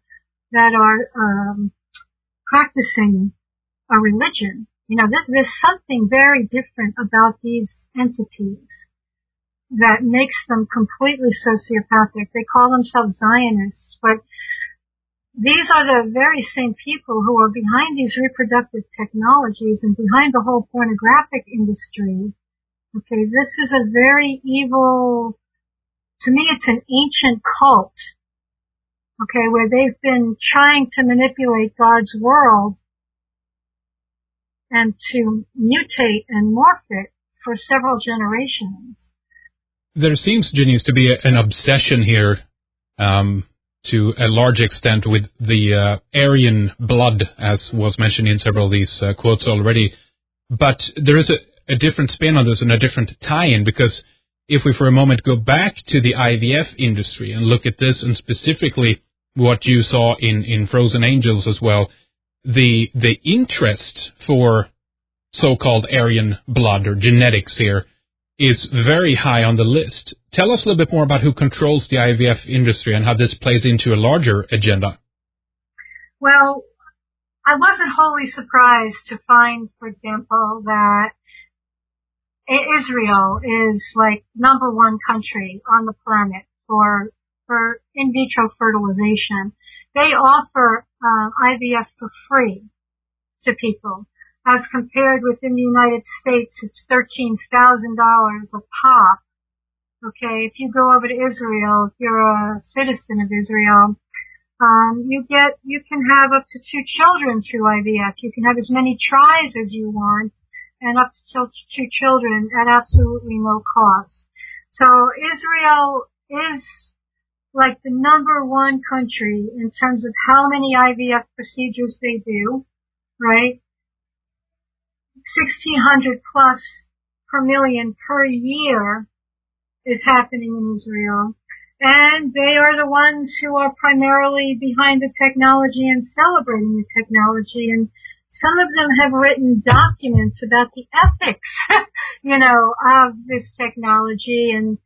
Speaker 2: practicing a religion. You know, there's something very different about these entities that makes them completely sociopathic. They call themselves Zionists, but these are the very same people who are behind these reproductive technologies and behind the whole pornographic industry. Okay, this is a very evil, to me it's an ancient cult, okay, where they've been trying to manipulate God's world and to mutate and morph it for several generations.
Speaker 1: There seems, Janice, to be an obsession here to a large extent with the Aryan blood, as was mentioned in several of these quotes already. But there is a different spin on this and a different tie-in, because if we for a moment go back to the IVF industry and look at this, and specifically what you saw in Frozen Angels as well, the interest for so-called Aryan blood or genetics here is very high on the list. Tell us a little bit more about who controls the IVF industry and how this plays into a larger agenda.
Speaker 2: Well, I wasn't wholly surprised to find, for example, that Israel is like number one country on the planet for in vitro fertilization. They offer IVF for free to people. As compared within the United States, it's $13,000 a pop. Okay, if you go over to Israel, if you're a citizen of Israel, you can have up to 2 children through IVF. You can have as many tries as you want, and up to 2 children at absolutely no cost. So Israel is like the number one country in terms of how many IVF procedures they do, right? 1,600 plus per million per year is happening in Israel. And they are the ones who are primarily behind the technology and celebrating the technology and Some of them have written documents about the ethics, of this technology, and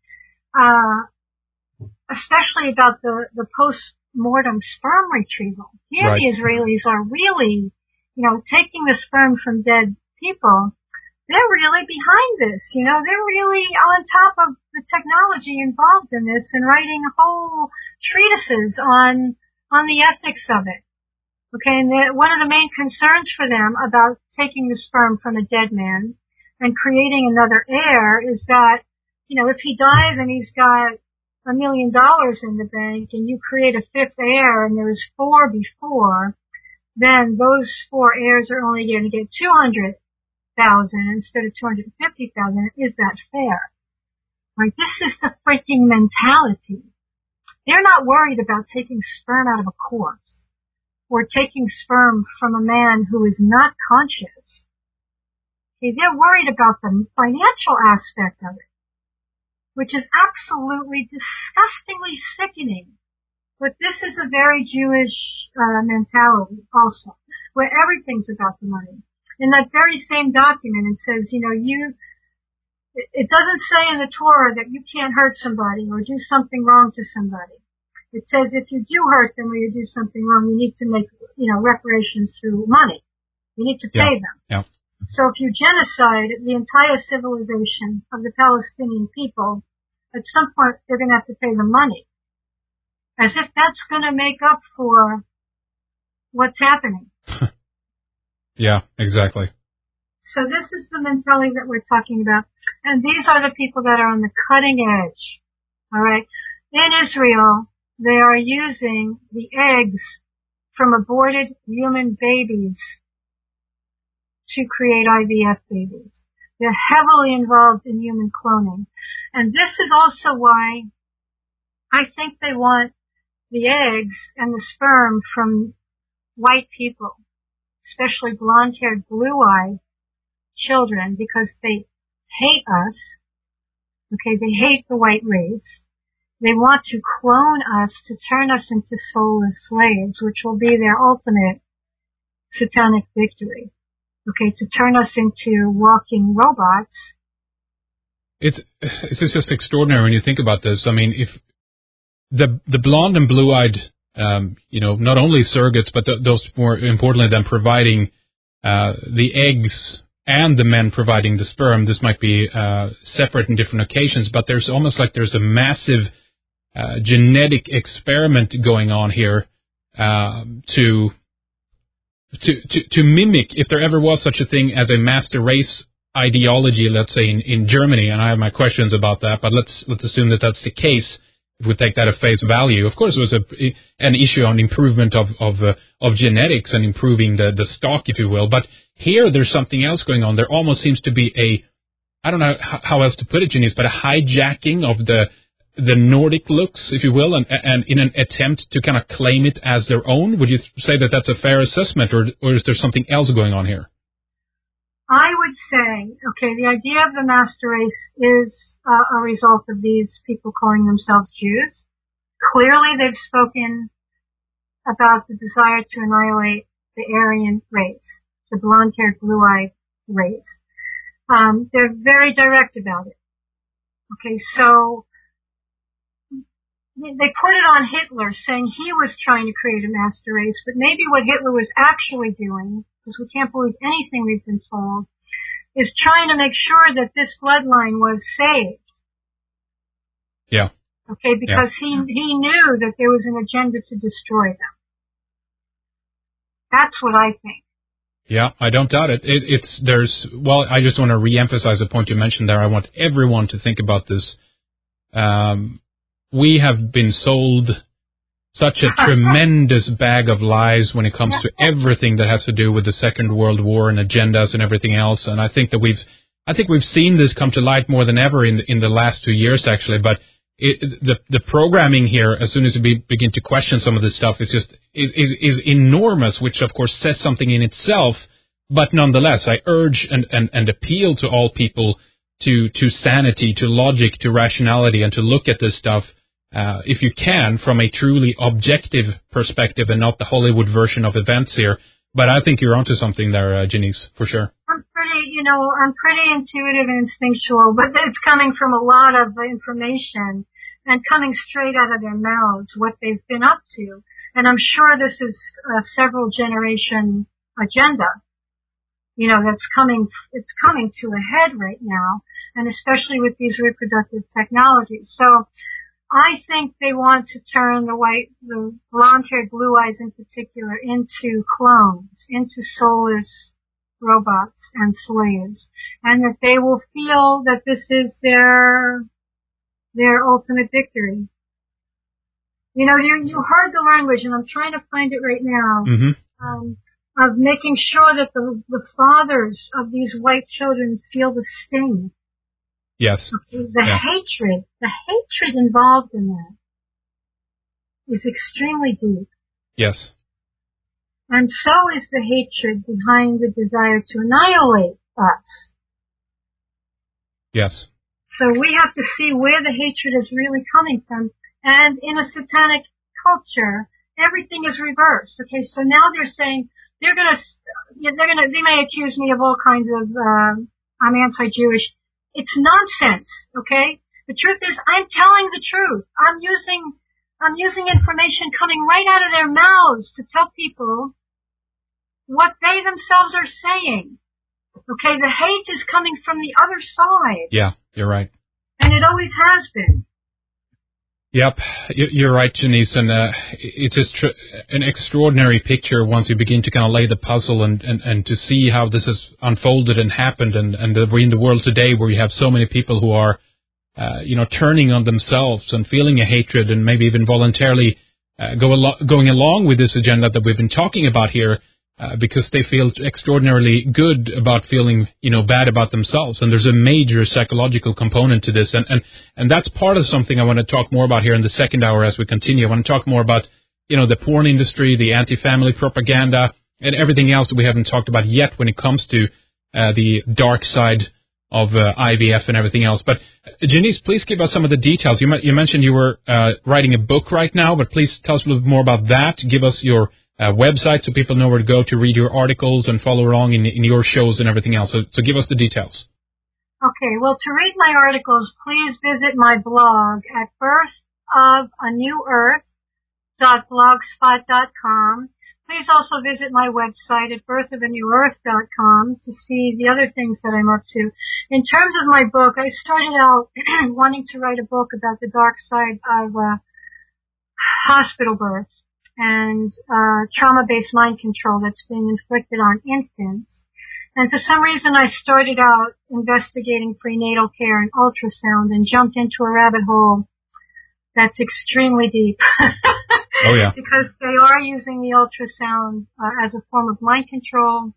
Speaker 2: especially about the post-mortem sperm retrieval. Here
Speaker 1: Right.
Speaker 2: the Israelis are really, taking the sperm from dead people. They're really behind this, they're really on top of the technology involved in this and writing whole treatises on the ethics of it. Okay, and one of the main concerns for them about taking the sperm from a dead man and creating another heir is that, if he dies and he's got $1 million in the bank and you create a fifth heir and there was 4 before, then those 4 heirs are only going to get $200,000 instead of $250,000. Is that fair? Right? This is the freaking mentality. They're not worried about taking sperm out of a corpse or taking sperm from a man who is not conscious. Okay, they're worried about the financial aspect of it, which is absolutely disgustingly sickening. But this is a very Jewish mentality also, where everything's about the money. In that very same document, it says, it doesn't say in the Torah that you can't hurt somebody or do something wrong to somebody. It says if you do hurt them or you do something wrong, you need to make, reparations through money. You need to pay them.
Speaker 1: Yeah.
Speaker 2: So if you genocide the entire civilization of the Palestinian people, at some point they're going to have to pay the money. As if that's going to make up for what's happening.
Speaker 1: Yeah, exactly.
Speaker 2: So this is the mentality that we're talking about. And these are the people that are on the cutting edge. All right. In Israel, they are using the eggs from aborted human babies to create IVF babies. They're heavily involved in human cloning. And this is also why I think they want the eggs and the sperm from white people, especially blonde-haired, blue-eyed children, because they hate us. Okay, they hate the white race. They want to clone us to turn us into soulless slaves, which will be their ultimate satanic victory. Okay, to turn us into walking robots.
Speaker 1: It's just extraordinary when you think about this. I mean, if the blonde and blue-eyed, not only surrogates, but those more importantly than providing the eggs and the men providing the sperm, this might be separate in different occasions, but there's almost like there's a massive genetic experiment going on here to mimic, if there ever was such a thing as a master race ideology, let's say in Germany, and I have my questions about that, but let's assume that that's the case. If we take that at face value, of course, it was an issue on improvement of genetics and improving the stock, if you will. But here, there's something else going on. There almost seems to be I don't know how else to put it, Janice, but a hijacking of the Nordic looks, if you will, and in an attempt to kind of claim it as their own. Would you say that that's a fair assessment, or is there something else going on here?
Speaker 2: I would say, okay, the idea of the master race is a result of these people calling themselves Jews. Clearly, they've spoken about the desire to annihilate the Aryan race, the blonde-haired, blue-eyed race. They're very direct about it. Okay, so they put it on Hitler, saying he was trying to create a master race, but maybe what Hitler was actually doing, because we can't believe anything we've been told, is trying to make sure that this bloodline was saved.
Speaker 1: Yeah.
Speaker 2: Okay, because he knew that there was an agenda to destroy them. That's what I think.
Speaker 1: Yeah, I don't doubt it. I just want to reemphasize a point you mentioned there. I want everyone to think about this. We have been sold such a tremendous bag of lies when it comes to everything that has to do with the Second World War and agendas and everything else. And I think that we've seen this come to light more than ever in the last 2 years, actually. But the programming here, as soon as we begin to question some of this stuff, is enormous, which of course says something in itself. But nonetheless, I urge and appeal to all people to sanity, to logic, to rationality, and to look at this stuff, if you can, from a truly objective perspective and not the Hollywood version of events here. But I think you're onto something there, Janice, for sure.
Speaker 2: I'm pretty intuitive and instinctual, but it's coming from a lot of information and coming straight out of their mouths, what they've been up to. And I'm sure this is a several generation agenda, it's coming to a head right now, and especially with these reproductive technologies. So I think they want to turn the blonde-haired, blue-eyes in particular, into clones, into soulless robots and slaves, and that they will feel that this is their ultimate victory. You heard the language, and I'm trying to find it right now, of making sure that the fathers of these white children feel the sting.
Speaker 1: Yes.
Speaker 2: The hatred involved in that is extremely deep.
Speaker 1: Yes.
Speaker 2: And so is the hatred behind the desire to annihilate us.
Speaker 1: Yes.
Speaker 2: So we have to see where the hatred is really coming from. And in a satanic culture, everything is reversed. Okay, so now they're saying they may accuse me of all kinds of, I'm anti-Jewish. It's nonsense, okay? The truth is, I'm telling the truth. I'm using information coming right out of their mouths to tell people what they themselves are saying. Okay, the hate is coming from the other side.
Speaker 1: Yeah, you're right.
Speaker 2: And it always has been.
Speaker 1: Yep, you're right, Janice, and it's just an extraordinary picture once you begin to kind of lay the puzzle and to see how this has unfolded and happened, and we're in the world today where you have so many people who are, turning on themselves and feeling a hatred and maybe even voluntarily going along with this agenda that we've been talking about here, because they feel extraordinarily good about feeling, bad about themselves. And there's a major psychological component to this. And that's part of something I want to talk more about here in the second hour as we continue. I want to talk more about, the porn industry, the anti-family propaganda, and everything else that we haven't talked about yet when it comes to the dark side of IVF and everything else. But Janice, please give us some of the details. You mentioned you were writing a book right now, but please tell us a little bit more about that. Give us your website so people know where to go to read your articles and follow along in your shows and everything else. So give us the details.
Speaker 2: Okay, well, to read my articles, please visit my blog at birthofanewearth.blogspot.com. Please also visit my website at birthofanewearth.com to see the other things that I'm up to. In terms of my book, I started out wanting to write a book about the dark side of hospital births and trauma-based mind control that's being inflicted on infants. And for some reason, I started out investigating prenatal care and ultrasound and jumped into a rabbit hole that's extremely deep.
Speaker 1: Oh, yeah.
Speaker 2: Because they are using the ultrasound as a form of mind control,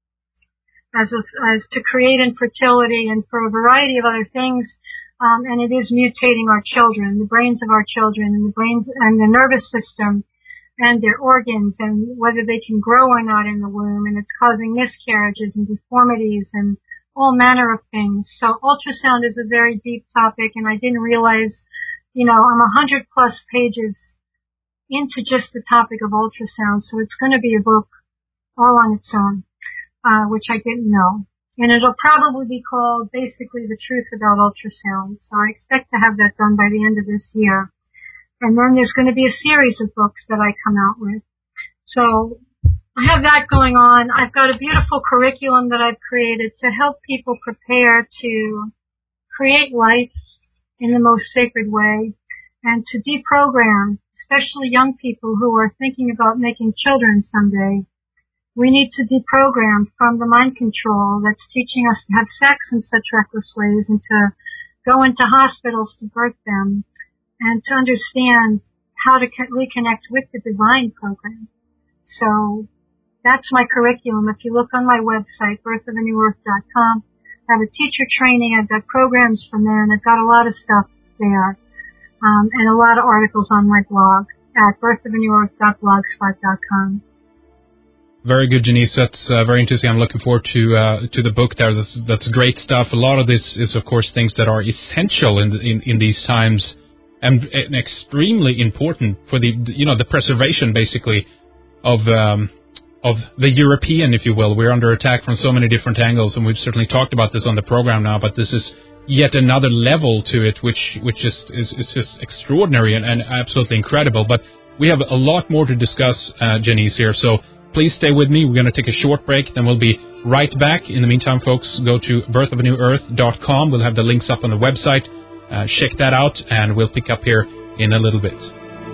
Speaker 2: as to create infertility and for a variety of other things. And it is mutating our children, the brains of our children, and the brains and the nervous system and their organs, and whether they can grow or not in the womb, and it's causing miscarriages and deformities and all manner of things. So ultrasound is a very deep topic, and I didn't realize, I'm 100+ pages into just the topic of ultrasound, so it's going to be a book all on its own, which I didn't know. And it'll probably be called basically The Truth About Ultrasound. So I expect to have that done by the end of this year. And then there's going to be a series of books that I come out with. So I have that going on. I've got a beautiful curriculum that I've created to help people prepare to create life in the most sacred way and to deprogram, especially young people who are thinking about making children someday. We need to deprogram from the mind control that's teaching us to have sex in such reckless ways and to go into hospitals to birth them, and to understand how to reconnect with the divine program. So that's my curriculum. If you look on my website, birthofanewearth.com, I have a teacher training. I've got programs for men. I've got a lot of stuff there, and a lot of articles on my blog at birthofanewearth.blogspot.com.
Speaker 1: Very good, Janice. That's very interesting. I'm looking forward to the book there. That's great stuff. A lot of this is, of course, things that are essential in these times. And extremely important for the preservation, basically, of of the European, if you will. We're under attack from so many different angles, and we've certainly talked about this on the program now, but this is yet another level to it, which is just extraordinary and absolutely incredible. But we have a lot more to discuss, Janice, here, so please stay with me. We're going to take a short break, then we'll be right back. In the meantime, folks, go to birthofanewearth.com. We'll have the links up on the website. Check that out, and we'll pick up here in a little bit.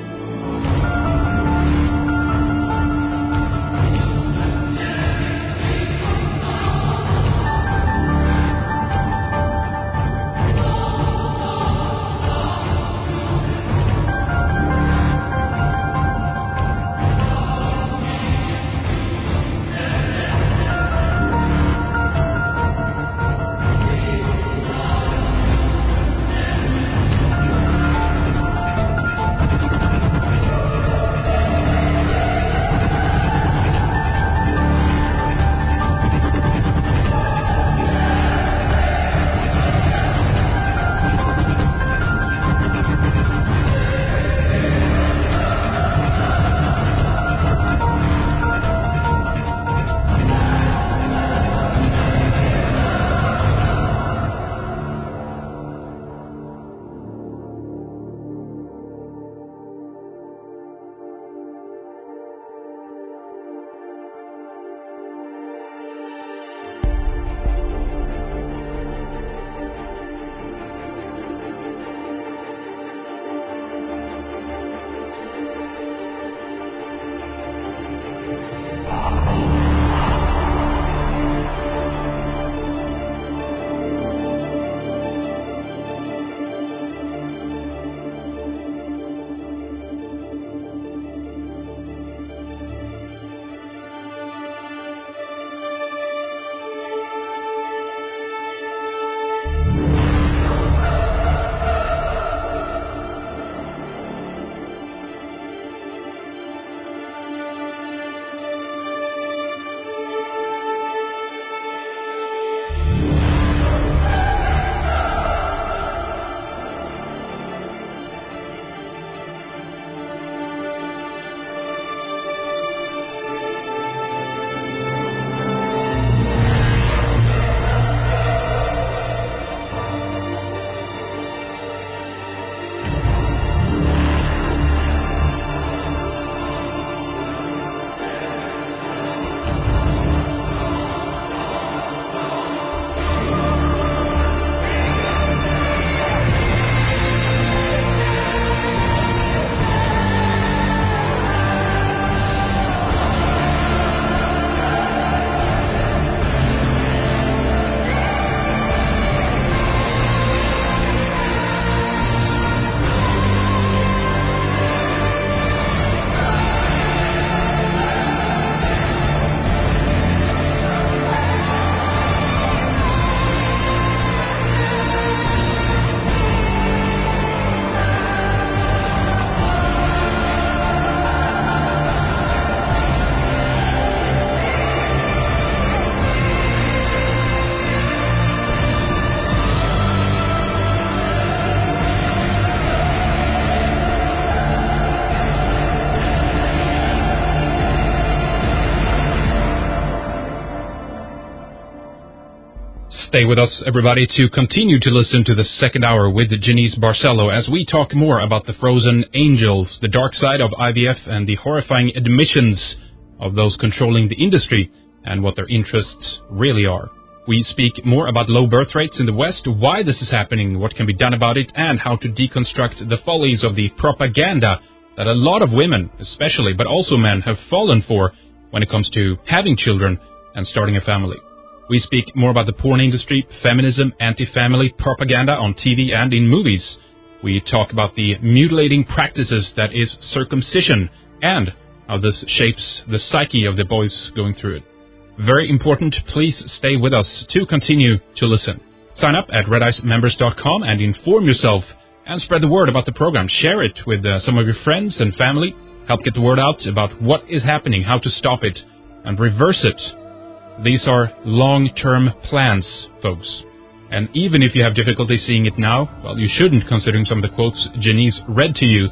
Speaker 1: Stay with us, everybody, to continue to listen to the second hour with Janice Barcelo as we talk more about the frozen angels, the dark side of IVF, and the horrifying admissions of those controlling the industry and what their interests really are. We speak more about low birth rates in the West, why this is happening, what can be done about it, and how to deconstruct the follies of the propaganda that a lot of women, especially, but also men, have fallen for when it comes to having children and starting a family. We speak more about the porn industry, feminism, anti-family propaganda on TV and in movies. We talk about the mutilating practices that is circumcision and how this shapes the psyche of the boys going through it. Very important, please stay with us to continue to listen. Sign up at redicemembers.com and inform yourself and spread the word about the program. Share it with some of your friends and family. Help get the word out about what is happening, how to stop it, and reverse it. These are long-term plans, folks. And even if you have difficulty seeing it now, well, you shouldn't, considering some of the quotes Janice read to you.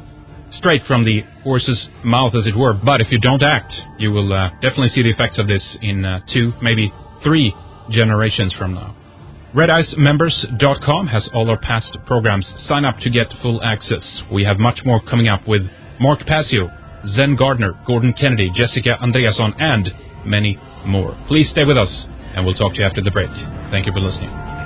Speaker 1: straight from the horse's mouth, as it were. But if you don't act, you will definitely see the effects of this in 2, maybe 3 generations from now. RedIceMembers.com has all our past programs. Sign up to get full access. We have much more coming up with Mark Passio, Zen Gardner, Gordon Kennedy, Jessica Andreasson, and many more. Please stay with us, and we'll talk to you after the break. Thank you for listening.